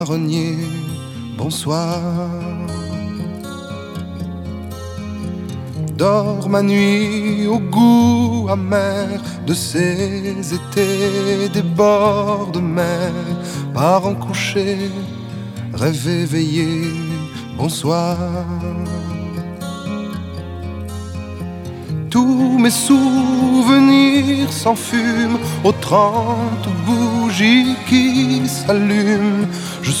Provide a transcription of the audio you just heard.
Renier, bonsoir. Dors ma nuit au goût amer de ces étés des bords de mer. Parents couchés, rêve éveillé, bonsoir. Tous mes souvenirs s'enfument aux 30 bougies qui s'allument.